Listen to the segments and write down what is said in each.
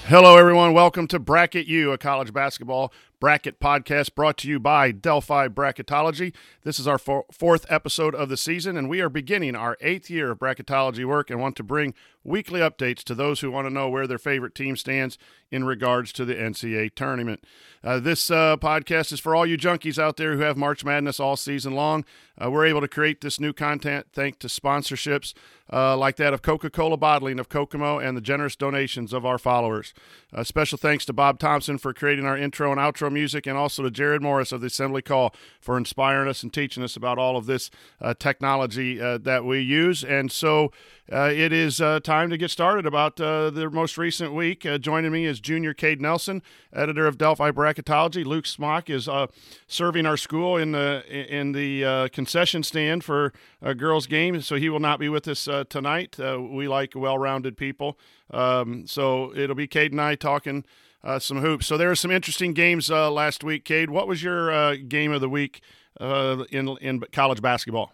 Hello, everyone. Welcome to Bracket U, a college basketball bracket podcast brought to you by Delphi Bracketology. This is our fourth episode of the season, and we are beginning our 8th year of bracketology work and want to bring weekly updates to those who want to know where their favorite team stands in regards to the NCAA tournament. This podcast is for all you junkies out there who have March Madness all season long. We're able to create this new content thanks to sponsorships like that of Coca-Cola Bottling of Kokomo and the generous donations of our followers. Special thanks to Bob Thompson for creating our intro and outro music, and also to Jared Morris of the Assembly Call for inspiring us and teaching us about all of this technology that we use. And so it is time to get started about the most recent week. Joining me is Junior Cade Nelson, editor of Delphi Bracketology. Luke Smock is serving our school in the concession stand for a girls' game, so he will not be with us tonight. We like well-rounded people. So it'll be Cade and I talking some hoops. So there were some interesting games last week. Cade, what was your game of the week in college basketball?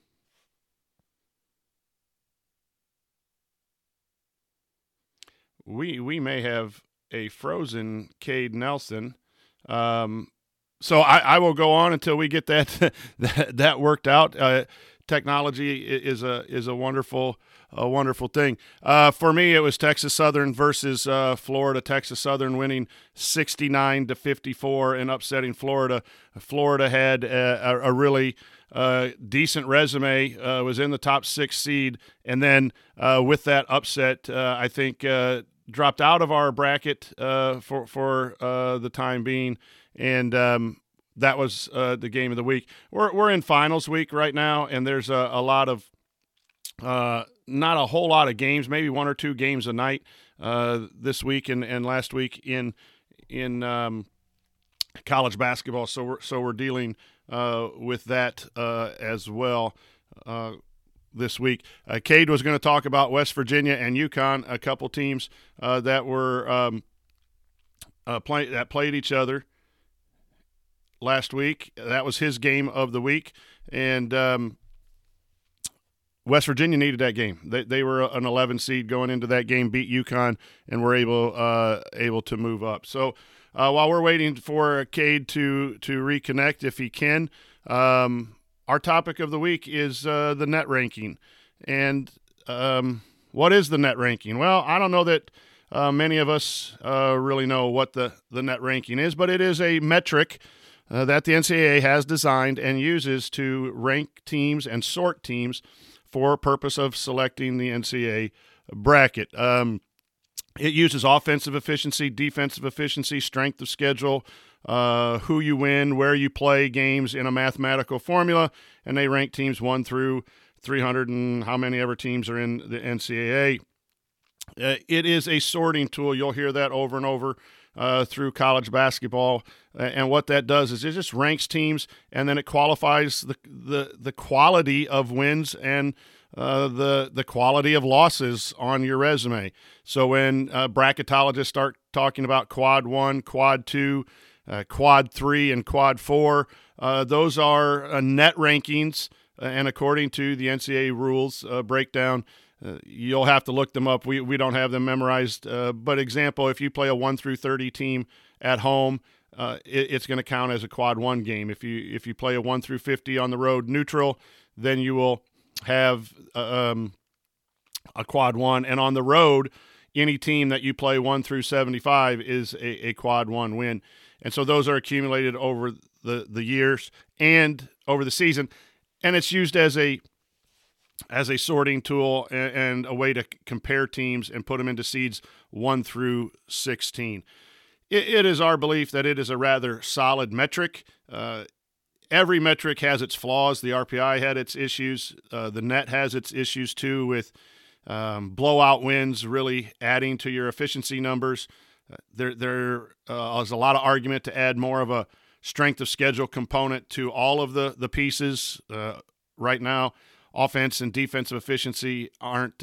We may have a frozen Cade Nelson. So I will go on until we get that worked out. Technology is a wonderful thing. For me, it was Texas Southern versus Florida. Texas Southern winning 69-54 and upsetting Florida. Florida had a really decent resume, was in the top 6 seed, and then with that upset, I think dropped out of our bracket for the time being, and that was the game of the week. We're in finals week right now, and there's a lot of not a whole lot of games, maybe 1 or 2 games a night this week and last week in college basketball. So we're dealing with that as well this week. Cade was going to talk about West Virginia and UConn, a couple teams that were played each other last week. That was his game of the week, and West Virginia needed that game. They were an 11 seed going into that game, beat UConn, and were able to move up. So while we're waiting for Cade to reconnect, if he can, our topic of the week is the net ranking. And what is the net ranking? Well, I don't know that many of us really know what the net ranking is, but it is a metric that the NCAA has designed and uses to rank teams and sort teams for purpose of selecting the NCAA bracket. It uses offensive efficiency, defensive efficiency, strength of schedule, who you win, where you play games in a mathematical formula, and they rank teams 1 through 300 and how many ever teams are in the NCAA. It is a sorting tool. You'll hear that over and over through college basketball, and what that does is it just ranks teams, and then it qualifies the quality of wins and the quality of losses on your resume. So when bracketologists start talking about quad 1, quad 2, quad 3, and quad 4, those are net rankings, and according to the NCAA rules breakdown, you'll have to look them up. We don't have them memorized. But example, if you play a 1 through 30 team at home, it's going to count as a quad 1 game. If you play a 1 through 50 on the road neutral, then you will have a quad 1. And on the road, any team that you play 1 through 75 is a quad 1 win. And so those are accumulated over the years and over the season. And it's used as a sorting tool and a way to compare teams and put them into seeds 1 through 16. It is our belief that it is a rather solid metric. Every metric has its flaws. The RPI had its issues. The net has its issues too, with blowout wins really adding to your efficiency numbers. There is a lot of argument to add more of a strength of schedule component to all of the pieces right now. Offense and defensive efficiency aren't,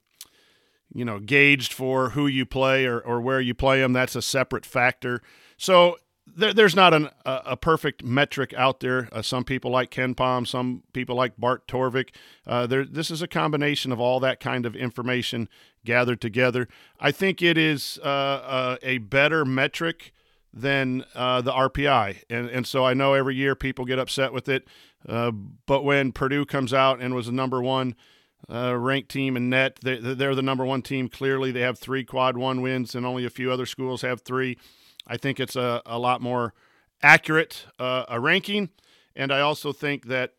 gauged for who you play or where you play them. That's a separate factor. So there's not a perfect metric out there. Some people like KenPom, some people like Bart Torvik. This is a combination of all that kind of information gathered together. I think it is a better metric than the RPI. And so I know every year people get upset with it, but when Purdue comes out and was the number one ranked team in net, they're the number one team clearly. They have 3 quad 1 wins, and only a few other schools have 3. I think it's a lot more accurate a ranking, and I also think that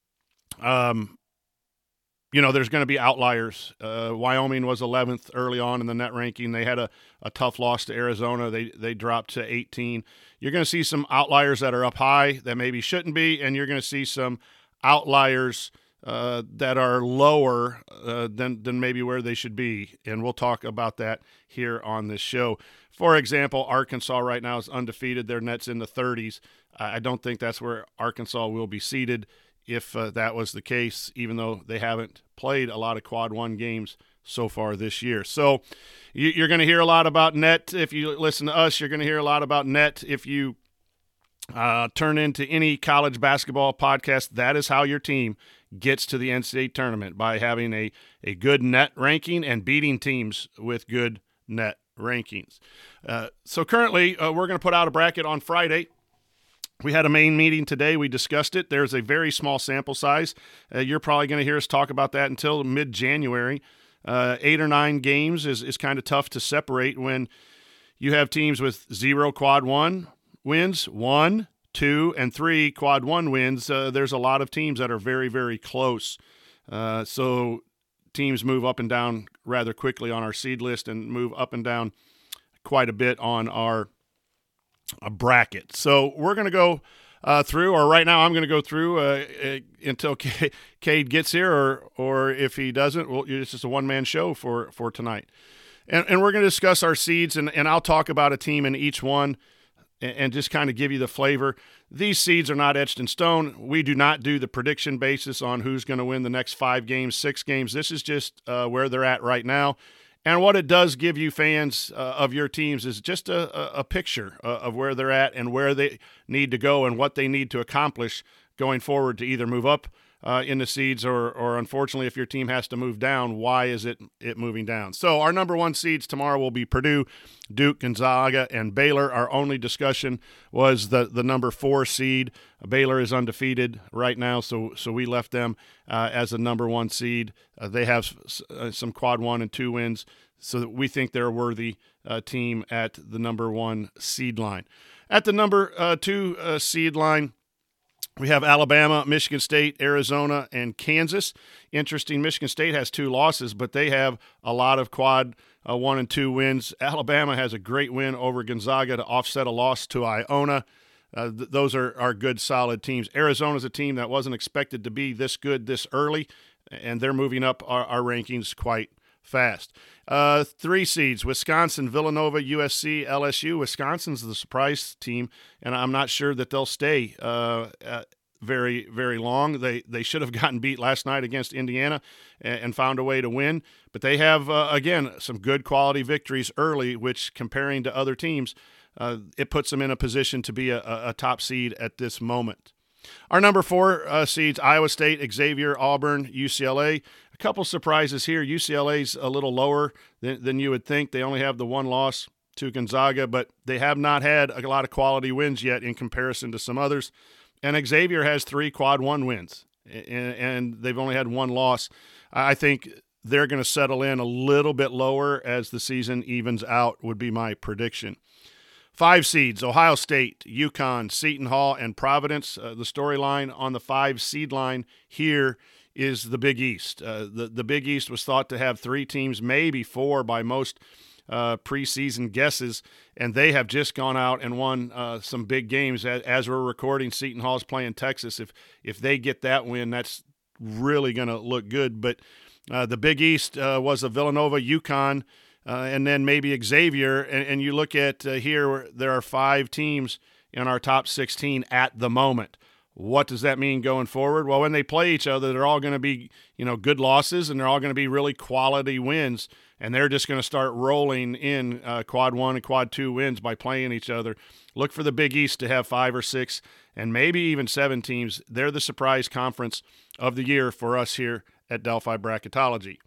there's going to be outliers. Wyoming was 11th early on in the net ranking. They had a tough loss to Arizona. They dropped to 18. You're going to see some outliers that are up high that maybe shouldn't be, and you're going to see some outliers that are lower than maybe where they should be, and we'll talk about that here on this show. For example, Arkansas right now is undefeated. Their net's in the 30s. I don't think that's where Arkansas will be seated if that was the case, even though they haven't played a lot of quad 1 games so far this year. So you're going to hear a lot about net. If you listen to us, you're going to hear a lot about net. If you turn into any college basketball podcast, that is how your team gets to the NCAA tournament, by having a good net ranking and beating teams with good net rankings. So currently, we're going to put out a bracket on Friday. We had a main meeting today. We discussed it. There's a very small sample size. You're probably going to hear us talk about that until mid-January. 8 or 9 games is kind of tough to separate when you have teams with 0 quad 1 wins, 1, 2, and 3 quad 1 wins. There's a lot of teams that are very, very close. So teams move up and down rather quickly on our seed list and move up and down quite a bit on our bracket. So we're going to go through, or right now I'm going to go through until Cade gets here, or if he doesn't, it's just a one-man show for tonight. And we're going to discuss our seeds, and I'll talk about a team in each one and just kind of give you the flavor. These seeds are not etched in stone. We do not do the prediction basis on who's going to win the next 5 games, 6 games. This is just where they're at right now. And what it does give you fans of your teams is just a picture of where they're at and where they need to go and what they need to accomplish going forward to either move up in the seeds or unfortunately, if your team has to move down, why is it moving down? So our number 1 seeds tomorrow will be Purdue, Duke, Gonzaga, and Baylor. Our only discussion was the number 4 seed. Baylor is undefeated right now, so we left them as a number 1 seed. They have some quad 1 and 2 wins, so that we think they're a worthy team at the number 1 seed line. At the number 2 seed line, we have Alabama, Michigan State, Arizona, and Kansas. Interesting, Michigan State has 2 losses, but they have a lot of quad 1 and 2 wins. Alabama has a great win over Gonzaga to offset a loss to Iona. Those are good, solid teams. Arizona's a team that wasn't expected to be this good this early, and they're moving up our rankings quite fast. 3 seeds, Wisconsin, Villanova, USC, LSU. Wisconsin's the surprise team, and I'm not sure that they'll stay very, very long. They should have gotten beat last night against Indiana and found a way to win, but they have, again, some good quality victories early, which comparing to other teams, it puts them in a position to be a top seed at this moment. Our number 4 seeds, Iowa State, Xavier, Auburn, UCLA. A couple surprises here. UCLA's a little lower than you would think. They only have the 1 loss to Gonzaga, but they have not had a lot of quality wins yet in comparison to some others. And Xavier has 3 quad 1 wins, and they've only had 1 loss. I think they're going to settle in a little bit lower as the season evens out, would be my prediction. 5 seeds, Ohio State, UConn, Seton Hall, and Providence. The storyline on the 5 seed line here is the Big East. The Big East was thought to have 3 teams, maybe 4 by most preseason guesses, and they have just gone out and won some big games. As we're recording, Seton Hall's playing Texas. If they get that win, that's really going to look good. But the Big East was a Villanova, UConn, and then maybe Xavier. And you look at here, there are 5 teams in our top 16 at the moment. What does that mean going forward? Well, when they play each other, they're all going to be, good losses, and they're all going to be really quality wins, and they're just going to start rolling in quad 1 and quad 2 wins by playing each other. Look for the Big East to have 5 or 6 and maybe even 7 teams. They're the surprise conference of the year for us here at Delphi Bracketology.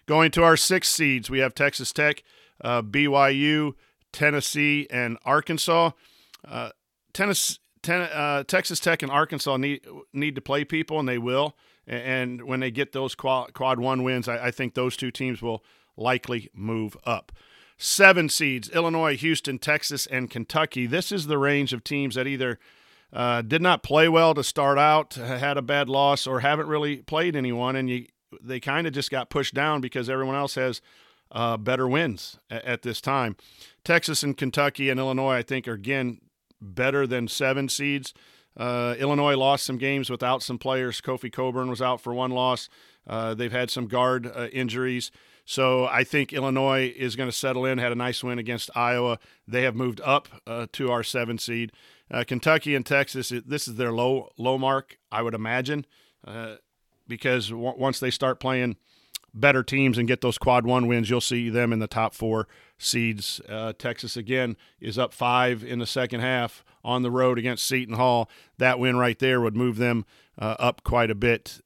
Going to our 6 seeds, we have Texas Tech, BYU, Tennessee, and Arkansas. Texas Tech and Arkansas need to play people, and they will. And when they get those quad 1 wins, I think those 2 teams will likely move up. 7 seeds, Illinois, Houston, Texas, and Kentucky. This is the range of teams that either did not play well to start out, had a bad loss, or haven't really played anyone, and they kind of just got pushed down because everyone else has better wins at this time. Texas and Kentucky and Illinois, I think, are, again, better than 7 seeds. Illinois lost some games without some players. Kofi Coburn was out for 1 loss. They've had some guard injuries. So I think Illinois is going to settle in, had a nice win against Iowa. They have moved up to our 7 seed. Kentucky and Texas, this is their low mark, I would imagine, because once they start playing better teams and get those quad 1 wins, you'll see them in the top 4 seeds. Texas, again, is up 5 in the second half on the road against Seton Hall. That win right there would move them up quite a bit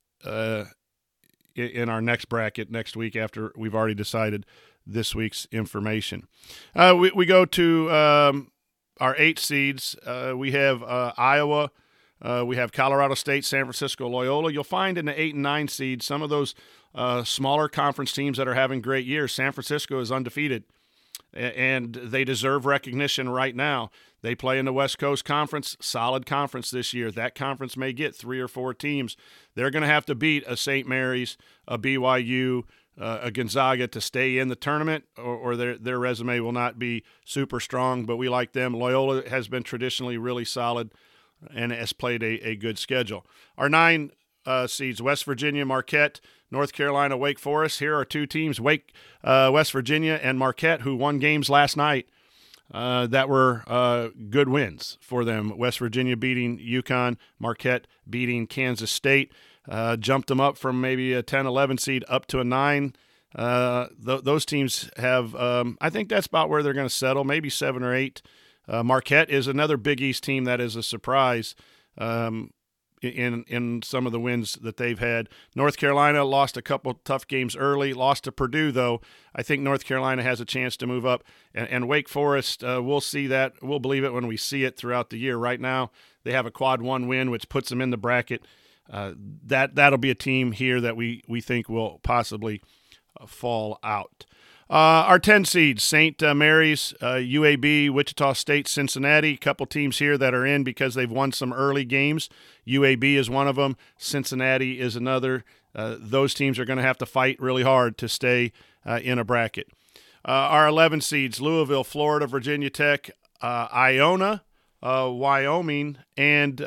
in our next bracket next week after we've already decided this week's information. We go to our 8 seeds. We have Iowa. We have Colorado State, San Francisco, Loyola. You'll find in the 8 and 9 seeds some of those smaller conference teams that are having great years. San Francisco is undefeated, and they deserve recognition right now. They play in the West Coast Conference, solid conference this year. That conference may get 3 or 4 teams. They're going to have to beat a St. Mary's, a BYU, a Gonzaga to stay in the tournament, or their resume will not be super strong, but we like them. Loyola has been traditionally really solid and has played a good schedule. Our 9 seeds, West Virginia, Marquette, North Carolina, Wake Forest. Here are 2 teams, West Virginia and Marquette, who won games last night that were good wins for them. West Virginia beating UConn, Marquette beating Kansas State, jumped them up from maybe a 10, 11 seed up to a 9. Those teams have, I think that's about where they're going to settle, maybe 7 or 8. Marquette is another Big East team that is a surprise in some of the wins that they've had. North Carolina lost a couple tough games early, lost to Purdue, though. I think North Carolina has a chance to move up. And Wake Forest, we'll see that. We'll believe it when we see it throughout the year. Right now, they have a quad 1 win, which puts them in the bracket. That'll be a team here that we think will possibly fall out. Our 10 seeds, St. Mary's, UAB, Wichita State, Cincinnati. A couple teams here that are in because they've won some early games. UAB is one of them. Cincinnati is another. Those teams are going to have to fight really hard to stay in a bracket. Our 11 seeds, Louisville, Florida, Virginia Tech, Iona, Wyoming, and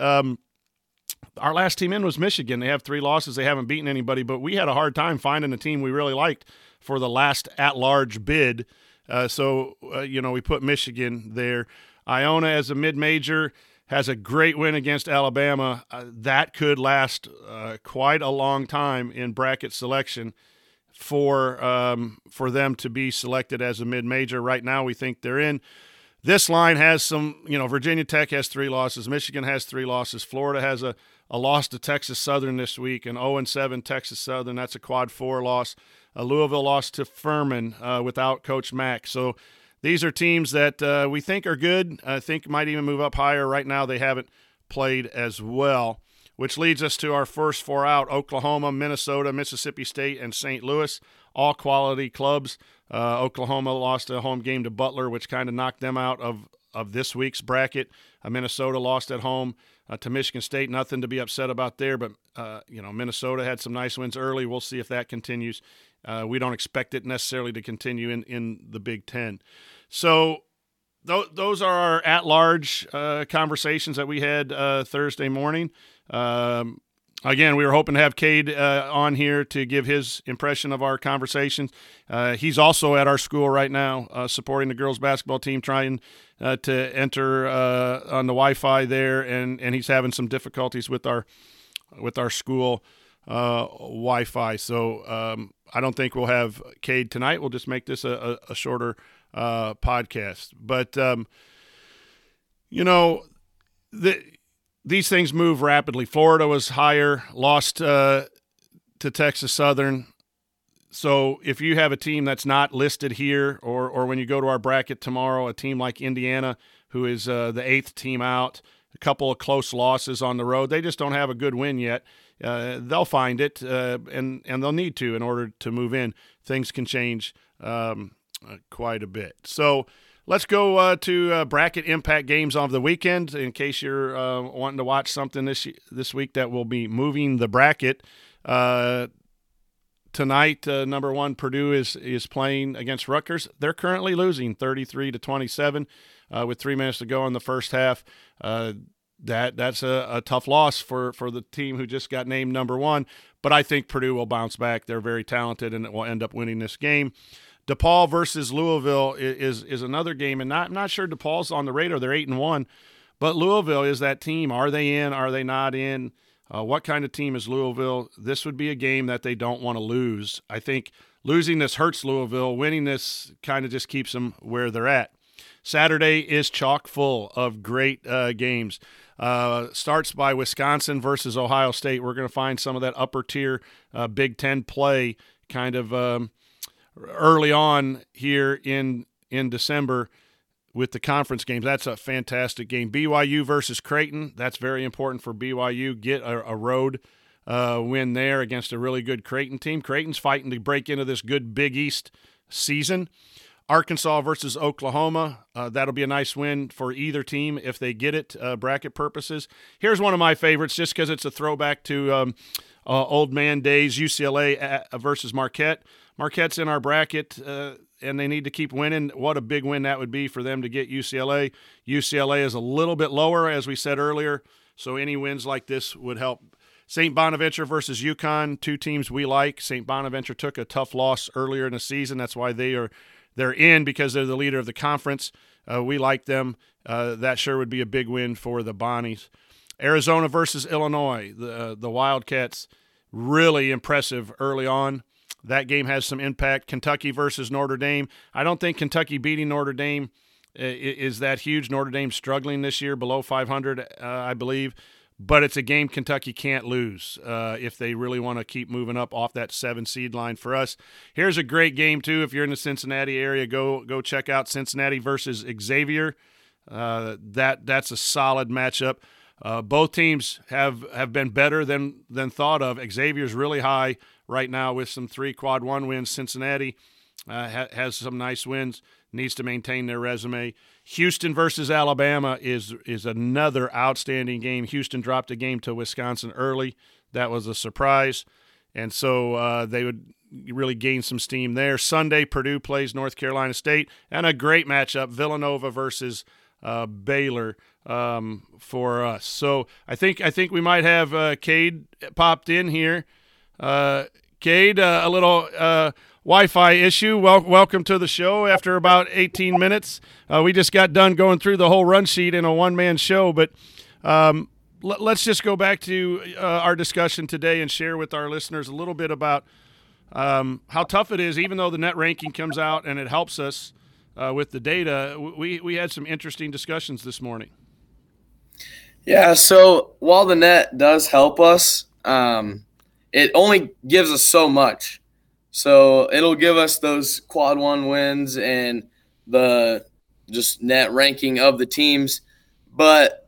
our last team in was Michigan. They have 3 losses. They haven't beaten anybody, but we had a hard time finding a team we really liked for the last at-large bid. So we put Michigan there. Iona as a mid-major has a great win against Alabama. That could last quite a long time in bracket selection for them to be selected as a mid-major. Right now we think they're in. This line has some, Virginia Tech has 3 losses. Michigan has 3 losses. Florida has a loss to Texas Southern this week, an 0-7 Texas Southern. That's a quad 4 loss. Louisville lost to Furman without Coach Mack. So these are teams that we think are good. I think might even move up higher. Right now they haven't played as well, which leads us to our first 4 out: Oklahoma, Minnesota, Mississippi State, and St. Louis, all quality clubs. Oklahoma lost a home game to Butler, which kind of knocked them out of this week's bracket. Minnesota lost at home to Michigan State. Nothing to be upset about there, but Minnesota had some nice wins early. We'll see if that continues. We don't expect it necessarily to continue in the Big Ten. So those are our at-large conversations that we had Thursday morning. Again, we were hoping to have Cade on here to give his impression of our conversations. He's also at our school right now supporting the girls basketball team, trying to enter on the Wi-Fi there, and he's having some difficulties with our school Wi-Fi. So I don't think we'll have Cade tonight. We'll just make this a shorter podcast. But, these things move rapidly. Florida was higher, lost to Texas Southern. So if you have a team that's not listed here, or when you go to our bracket tomorrow, a team like Indiana, who is the 8th team out, a couple of close losses on the road, they just don't have a good win yet. They'll find it, and they'll need to in order to move in. Things can change quite a bit. So let's go to bracket impact games of the weekend in case you're wanting to watch something this week that will be moving the bracket. Tonight, number 1 Purdue is playing against Rutgers. They're currently losing 33-27 with 3 minutes to go in the first half. That's a tough loss for the team who just got named number 1. But I think Purdue will bounce back. They're very talented and will end up winning this game. DePaul versus Louisville is another game, and I'm not sure DePaul's on the radar. They're 8-1, but Louisville is that team. Are they in? Are they not in? What kind of team is Louisville? This would be a game that they don't want to lose. I think losing this hurts Louisville. Winning this kind of just keeps them where they're at. Saturday is chock full of great games. Starts by Wisconsin versus Ohio State. We're going to find some of that upper tier Big Ten play kind of early on here in December with the conference games. That's a fantastic game. BYU versus Creighton. That's very important for BYU. Get a road win there against a really good Creighton team. Creighton's fighting to break into this good Big East season. Arkansas versus Oklahoma. That'll be a nice win for either team if they get it, bracket purposes. Here's one of my favorites just because it's a throwback to old man days, UCLA versus Marquette. Marquette's in our bracket, and they need to keep winning. What a big win that would be for them to get UCLA. UCLA is a little bit lower, as we said earlier, so any wins like this would help. St. Bonaventure versus UConn, 2 teams we like. St. Bonaventure took a tough loss earlier in the season. That's why they're in, because they're the leader of the conference. We like them. That sure would be a big win for the Bonnies. Arizona versus Illinois. The Wildcats, really impressive early on. That game has some impact. Kentucky versus Notre Dame. I don't think Kentucky beating Notre Dame is that huge. Notre Dame's struggling this year, below 500, I believe. But it's a game Kentucky can't lose if they really want to keep moving up off that 7 seed line for us. Here's a great game, too. If you're in the Cincinnati area, go check out Cincinnati versus Xavier. That's a solid matchup. Both teams have been better than thought of. Xavier's really high right now with some 3 quad 1 wins. Cincinnati has some nice wins, needs to maintain their resume. Houston versus Alabama is another outstanding game. Houston dropped a game to Wisconsin early. That was a surprise, and so they would really gain some steam there. Sunday, Purdue plays North Carolina State, and a great matchup, Villanova versus Baylor for us. So I think we might have Cade popped in here. Cade, a little Wi-Fi issue. Welcome to the show after about 18 minutes. We just got done going through the whole run sheet in a one-man show, but let's just go back to our discussion today and share with our listeners a little bit about how tough it is. Even though the net ranking comes out and it helps us with the data, we had some interesting discussions this morning. Yeah, so while the net does help us, it only gives us so much. So it'll give us those quad 1 wins and the just net ranking of the teams, but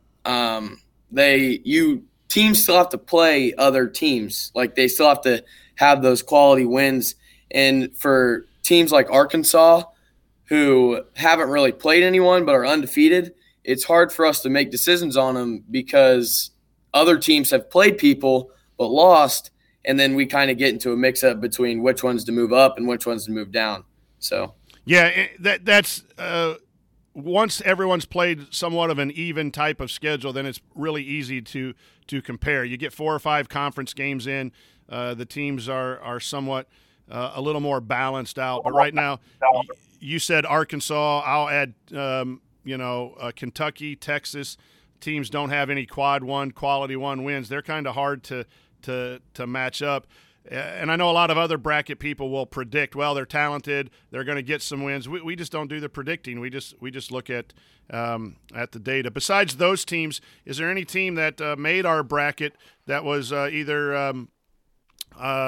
teams still have to play other teams. Like, they still have to have those quality wins. And for teams like Arkansas, who haven't really played anyone but are undefeated, it's hard for us to make decisions on them because other teams have played people but lost, and then we kind of get into a mix-up between which ones to move up and which ones to move down. So yeah, that's once everyone's played somewhat of an even type of schedule, then it's really easy to compare. You get 4 or 5 conference games in. The teams are somewhat a little more balanced out. But right now, you said Arkansas. I'll add, Kentucky, Texas. Teams don't have any quad 1, quality 1 wins. They're kind of hard to match up. And I know a lot of other bracket people will predict, well, they're talented, they're going to get some wins. We just don't do the predicting. We just look at the data. Besides those teams, is there any team that made our bracket that was either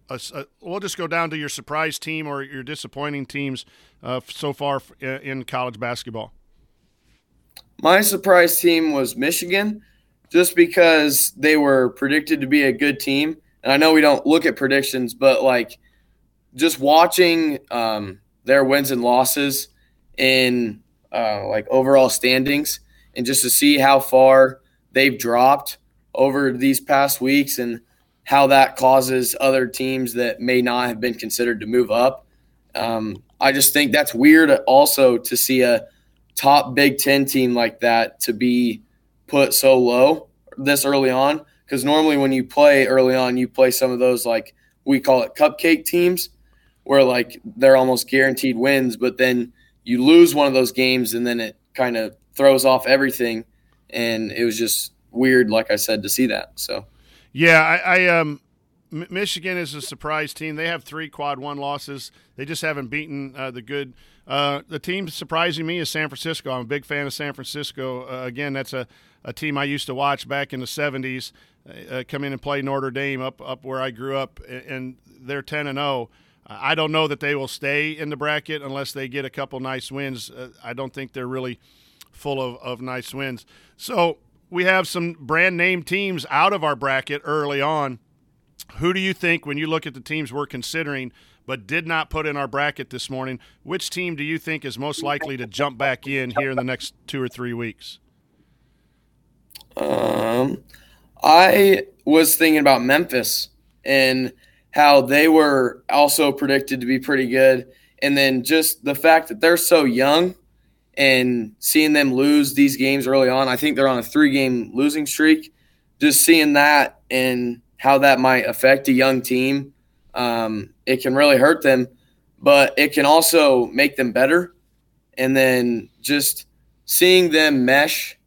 we'll just go down to your surprise team or your disappointing teams so far in college basketball. My surprise team was Michigan, just because they were predicted to be a good team. And I know we don't look at predictions, but like just watching their wins and losses in like overall standings, and just to see how far they've dropped over these past weeks and how that causes other teams that may not have been considered to move up. I just think that's weird also to see a top Big Ten team like that to be put so low this early on, because normally when you play early on, you play some of those, like we call it cupcake teams, where like they're almost guaranteed wins, but then you lose one of those games and then it kind of throws off everything. And it was just weird, like I said, to see that. So yeah, Michigan is a surprise team. They have 3 quad 1 losses. They just haven't beaten the good. The team surprising me is San Francisco. I'm a big fan of San Francisco. Again, that's a team I used to watch back in the 70s, come in and play Notre Dame up where I grew up, and they're 10-0. I don't know that they will stay in the bracket unless they get a couple nice wins. I don't think they're really full of nice wins. So we have some brand name teams out of our bracket early on. Who do you think, when you look at the teams we're considering but did not put in our bracket this morning, which team do you think is most likely to jump back in here in the next 2 or 3 weeks? I was thinking about Memphis and how they were also predicted to be pretty good. And then just the fact that they're so young and seeing them lose these games early on, I think they're on a 3-game losing streak. Just seeing that and how that might affect a young team, it can really hurt them, but it can also make them better. And then just seeing them mesh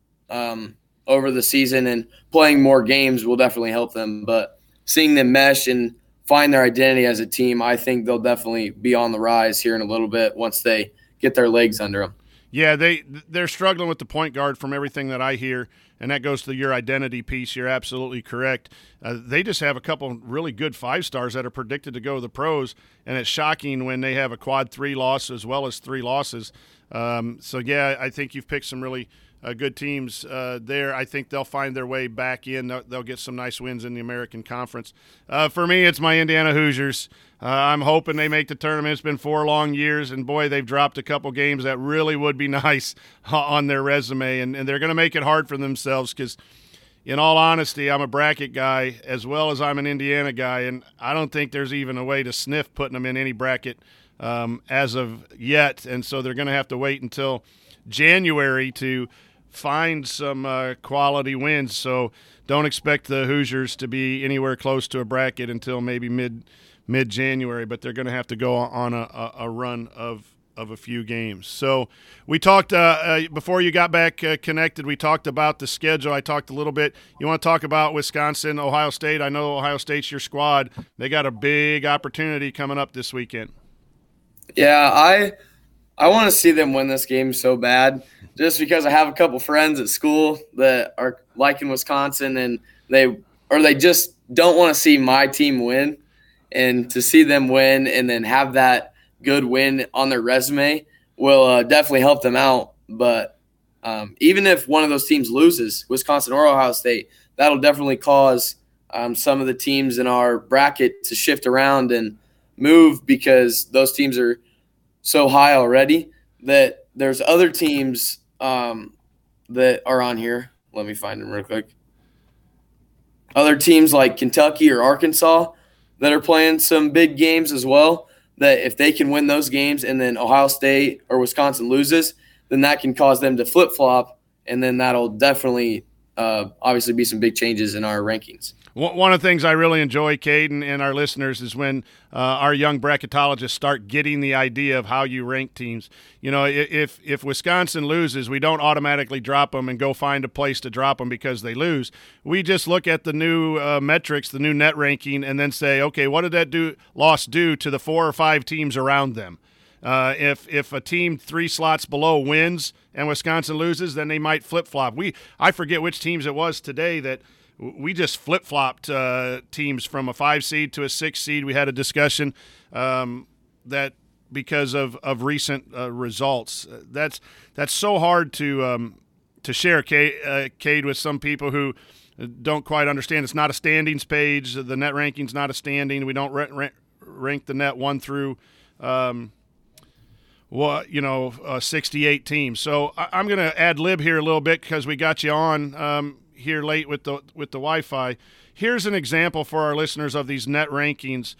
over the season and playing more games will definitely help them. But seeing them mesh and find their identity as a team, I think they'll definitely be on the rise here in a little bit once they get their legs under them. Yeah, they're struggling with the point guard from everything that I hear, and that goes to your identity piece. You're absolutely correct. They just have a couple really good 5-stars that are predicted to go to the pros, and it's shocking when they have a quad 3 loss as well as 3 losses. So, yeah, I think you've picked some really good teams there. I think they'll find their way back in. They'll get some nice wins in the American Conference. For me, it's my Indiana Hoosiers. I'm hoping they make the tournament. It's been 4 long years, and, boy, they've dropped a couple games that really would be nice on their resume, and they're going to make it hard for themselves because, in all honesty, I'm a bracket guy as well as I'm an Indiana guy, and I don't think there's even a way to sniff putting them in any bracket as of yet, and so they're going to have to wait until January to find some quality wins. So don't expect the Hoosiers to be anywhere close to a bracket until maybe mid-January, but they're going to have to go on a run of a few games. So we talked before you got back connected, we talked about the schedule. I talked a little bit. You want to talk about Wisconsin, Ohio State? I know Ohio State's your squad. They got a big opportunity coming up this weekend. Yeah, I want to see them win this game so bad, just because I have a couple friends at school that are liking Wisconsin, and they just don't want to see my team win. And to see them win and then have that good win on their resume will definitely help them out. But even if one of those teams loses, Wisconsin or Ohio State, that'll definitely cause some of the teams in our bracket to shift around and move, because those teams are so high already that there's other teams that are on here. Let me find them real quick. Other teams like Kentucky or Arkansas that are playing some big games as well, that if they can win those games and then Ohio State or Wisconsin loses, then that can cause them to flip-flop, and then that'll definitely obviously be some big changes in our rankings. One of the things I really enjoy, Caden, and our listeners, is when our young bracketologists start getting the idea of how you rank teams. You know, if Wisconsin loses, we don't automatically drop them and go find a place to drop them because they lose. We just look at the new metrics, the new net ranking, and then say, okay, what did that loss do to the 4 or 5 teams around them? If a team 3 slots below wins and Wisconsin loses, then they might flip-flop. I forget which teams it was today that we just flip-flopped teams from a 5 seed to a 6 seed. We had a discussion that because of recent results. That's so hard to share, Cade, with some people who don't quite understand. It's not a standings page. The net ranking's not a standing. We don't rank the net 1 through 68 teams. So I'm going to ad lib here a little bit because we got you on here late with the Wi-Fi. Here's an example for our listeners of these net rankings.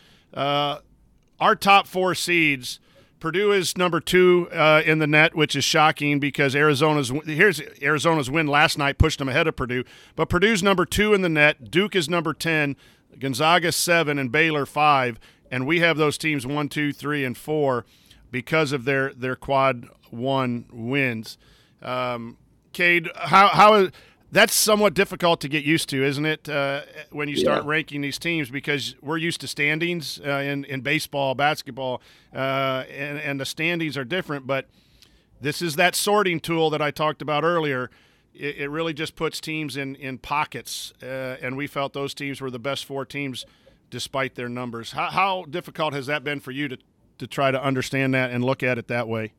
Our top 4 seeds, Purdue is number 2 in the net, which is shocking because Arizona's win last night pushed them ahead of Purdue. But Purdue's number 2 in the net. Duke is number 10, Gonzaga 7, and Baylor 5. And we have those teams 1, 2, 3, and 4 because of their quad 1 wins. Cade, how that's somewhat difficult to get used to, isn't it, when you start ranking these teams, because we're used to standings in baseball, basketball, and the standings are different. But this is that sorting tool that I talked about earlier. It really just puts teams in pockets, and we felt those teams were the best 4 teams despite their numbers. How difficult has that been for you to try to understand that and look at it that way?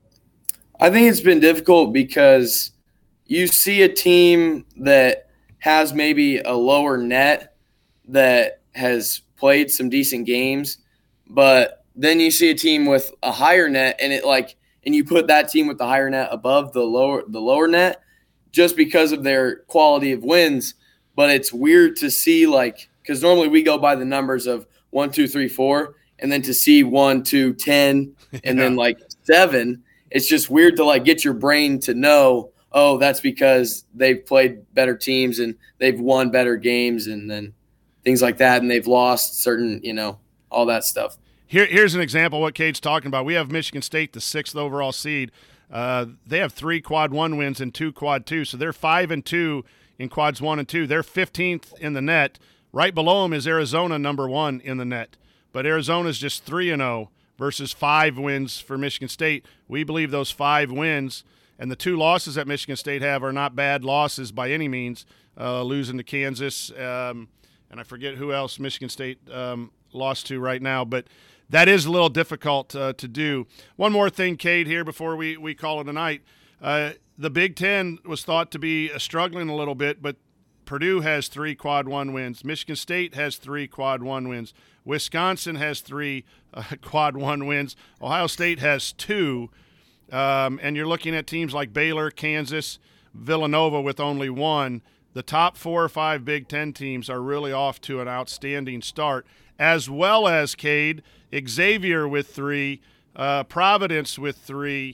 I think it's been difficult because you see a team that has maybe a lower net that has played some decent games, but then you see a team with a higher net and you put that team with the higher net above the lower net just because of their quality of wins. But it's weird to see, because normally we go by the numbers of 1, 2, 3, 4, and then to see 1, 2, 10, and then 7, it's just weird to get your brain to know, oh, that's because they've played better teams and they've won better games and then things like that, and they've lost certain, all that stuff. Here's an example of what Cade's talking about. We have Michigan State, the 6th overall seed. They have 3 quad 1 wins and 2 quad 2, so they're 5-2 in quads 1 and 2. They're 15th in the net. Right below them is Arizona, number 1 in the net. But Arizona's just 3-0 versus 5 wins for Michigan State. We believe those 5 wins and the 2 losses that Michigan State have are not bad losses by any means, losing to Kansas, and I forget who else Michigan State lost to right now. But that is a little difficult to do. One more thing, Cade, here before we call it a night. The Big Ten was thought to be struggling a little bit, but Purdue has 3 quad 1 wins. Michigan State has 3 quad 1 wins. Wisconsin has 3 quad 1 wins. Ohio State has 2. And you're looking at teams like Baylor, Kansas, Villanova with only 1. The top 4 or 5 Big Ten teams are really off to an outstanding start, as well as, Cade, Xavier with 3, Providence with 3.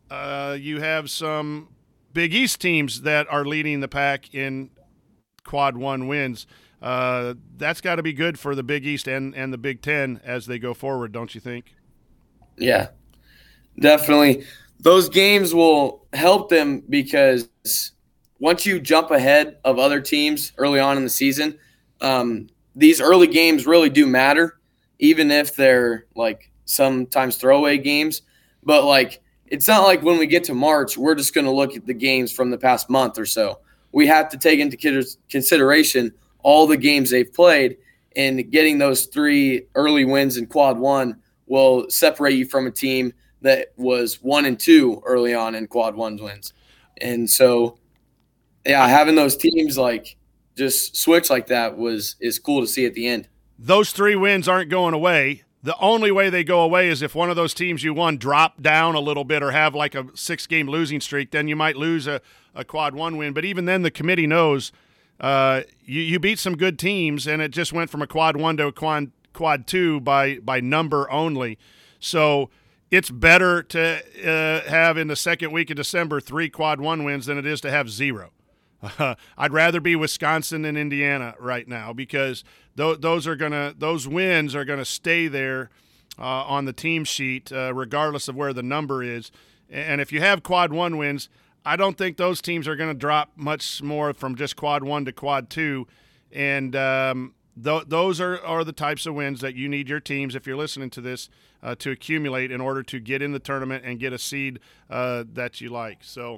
You have some Big East teams that are leading the pack in quad 1 wins. That's got to be good for the Big East and the Big Ten as they go forward, don't you think? Yeah, definitely. Those games will help them because once you jump ahead of other teams early on in the season, these early games really do matter, even if they're sometimes throwaway games. But it's not like when we get to March, we're just going to look at the games from the past month or so. We have to take into consideration all the games they've played, and getting those 3 early wins in quad 1 will separate you from a team that was 1 and 2 early on in quad 1 wins. And so, having those teams just switch like that is cool to see at the end. Those 3 wins aren't going away. The only way they go away is if one of those teams you won drop down a little bit or have a 6-game losing streak, then you might lose a quad 1 win. But even then, the committee knows you beat some good teams, and it just went from a quad 1 to a quad 2 by number only. So it's better to have in the second week of December 3 quad 1 wins than it is to have 0. I'd rather be Wisconsin than Indiana right now because those wins are gonna stay there on the team sheet regardless of where the number is. And if you have quad 1 wins, I don't think those teams are going to drop much more from just quad 1 to quad 2. And those are the types of wins that you need your teams, if you're listening to this, to accumulate in order to get in the tournament and get a seed that you like. So,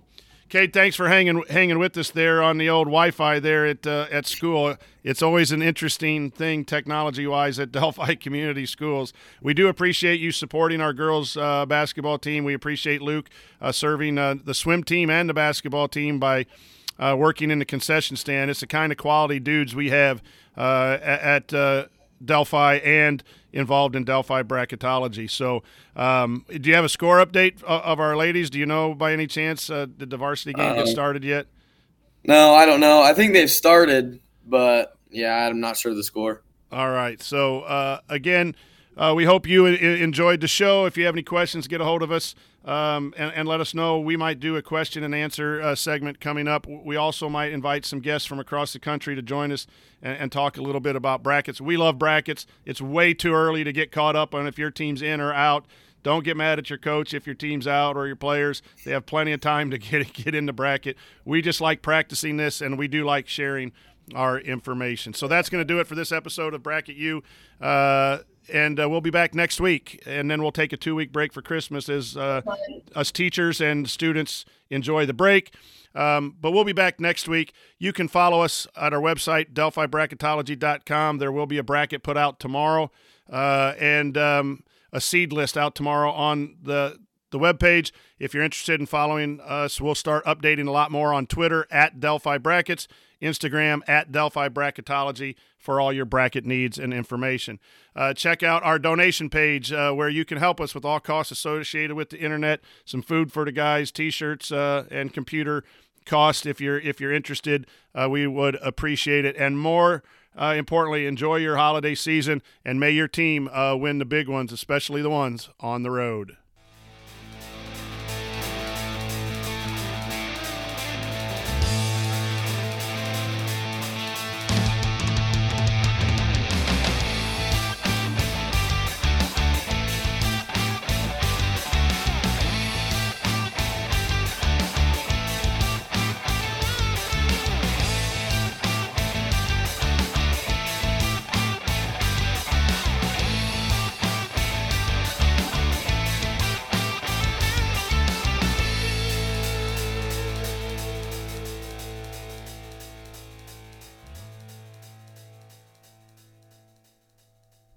Kate, thanks for hanging with us there on the old Wi-Fi there at school. It's always an interesting thing technology-wise at Delphi Community Schools. We do appreciate you supporting our girls basketball team. We appreciate Luke serving the swim team and the basketball team by working in the concession stand. It's the kind of quality dudes we have at Delphi and involved in Delphi bracketology. So do you have a score update of our ladies? Do you know by any chance did the varsity game get started yet? No, I don't know. I think they've started, but yeah, I'm not sure of the score. All right. So again, we hope you enjoyed the show. If you have any questions, get a hold of us and let us know. We might do a question and answer segment coming up. We also might invite some guests from across the country to join us and talk a little bit about brackets. We love brackets. It's way too early to get caught up on if your team's in or out. Don't get mad at your coach if your team's out or your players. They have plenty of time to get in the bracket. We just like practicing this, and we do like sharing our information. So that's going to do it for this episode of Bracket U. And we'll be back next week, and then we'll take a 2-week break for Christmas as us teachers and students enjoy the break. But we'll be back next week. You can follow us at our website, DelphiBracketology.com. There will be a bracket put out tomorrow and a seed list out tomorrow on the webpage. If you're interested in following us, we'll start updating a lot more on Twitter at Delphi Brackets, Instagram at Delphi Bracketology for all your bracket needs and information. Check out our donation page where you can help us with all costs associated with the internet, some food for the guys, T-shirts, and computer cost. If you're interested, we would appreciate it. And more importantly, enjoy your holiday season, and may your team win the big ones, especially the ones on the road.